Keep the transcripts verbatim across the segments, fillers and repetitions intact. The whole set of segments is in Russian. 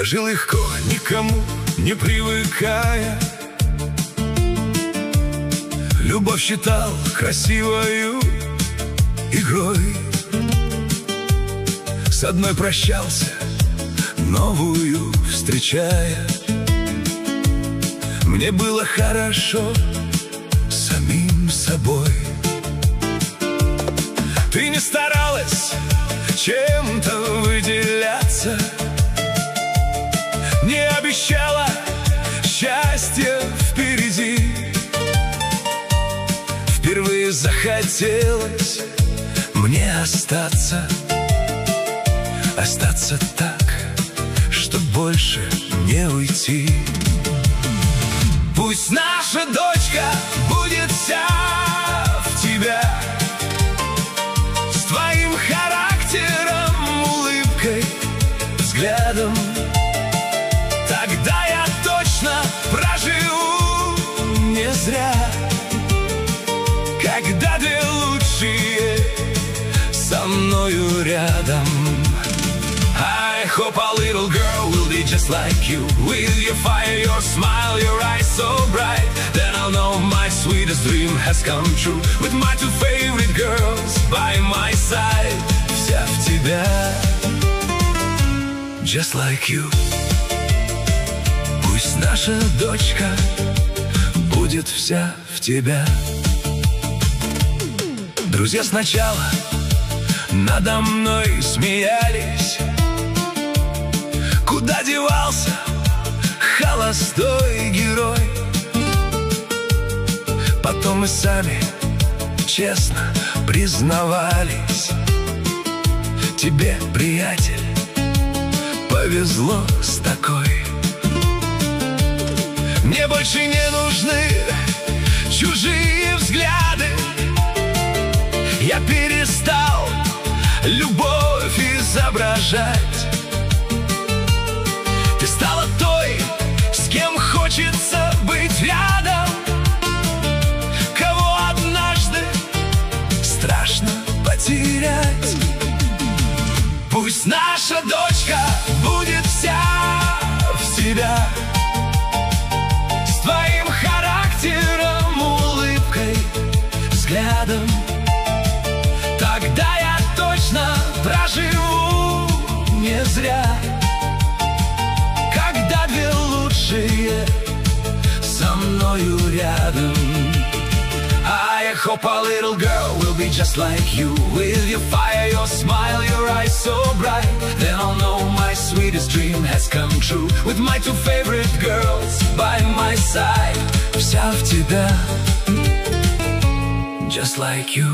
жил легко, никому не привыкая. Любовь считал красивою игрой. С одной прощался, новую встречая. Мне было хорошо самим собой. Ты не старалась чем-то выделяться, не обещала счастья впереди. Впервые захотелось мне остаться, остаться так, чтоб больше не уйти. Пусть наша дочка будет вся в тебя, с твоим характером, улыбкой, взглядом. Тогда я точно проживу не зря, когда две лучшие со мною рядом. I hope our little girl will be just like you, with your fire, your smile, your eyes so bright. Then I'll know my sweetest dream has come true, with my two favorite girls by my side. Вся в тебя, just like you. Пусть наша дочка будет вся в тебя. Друзья сначала надо мной смеялись. Куда девался холостой герой? Потом мы сами честно признавались: тебе, приятель, повезло с такой. Мне больше не нужны чужие взгляды. Я перестал любовь изображать. Ты стала той, с кем хочется быть рядом, кого однажды страшно потерять. Пусть наша дочка будет вся в тебя, с твоим характером, улыбкой, взглядом. Тогда я точно проживу не зря, когда две лучшие со мною рядом. I hope our little girl will be just like you, with your fire, your smile, your eyes so bright. Then I'll know my sweetest dream has come true, with my two favorite girls by my side. Вся в тебя, just like you.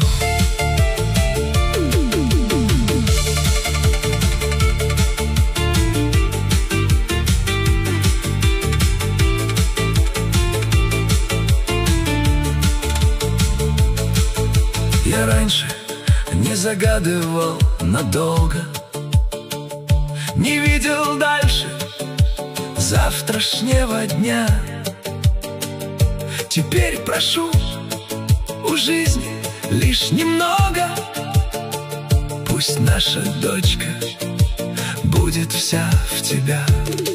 Я раньше не загадывал надолго, не видел дальше завтрашнего дня. Теперь прошу у жизни лишь немного. Пусть наша дочка будет вся в тебя.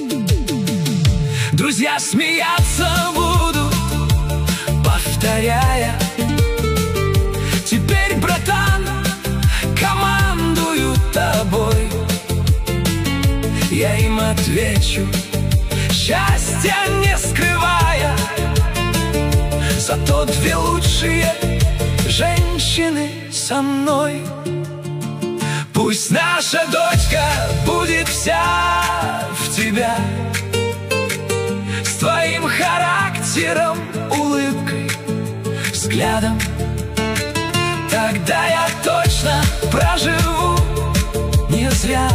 Друзья смеяться будут, повторяя: теперь, братан, командую тобой. Я им отвечу, счастья не скрывая, зато две лучшие женщины со мной. Пусть наша дочка будет вся в тебя, с твоим характером, улыбкой, взглядом. Тогда я точно проживу не зря,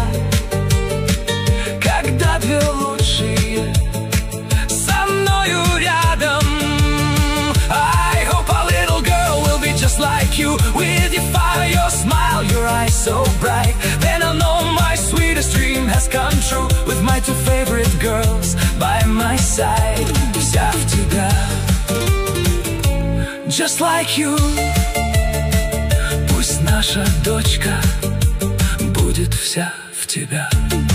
когда две лучшие со мною рядом. I hope our little girl will be just like you, with your fire, your smile, your eyes so bright. Then I'll know my sweetest dream has come true, with my two favorite girls by my side. Вся в тебя, just like you. Пусть наша дочка будет вся в тебя.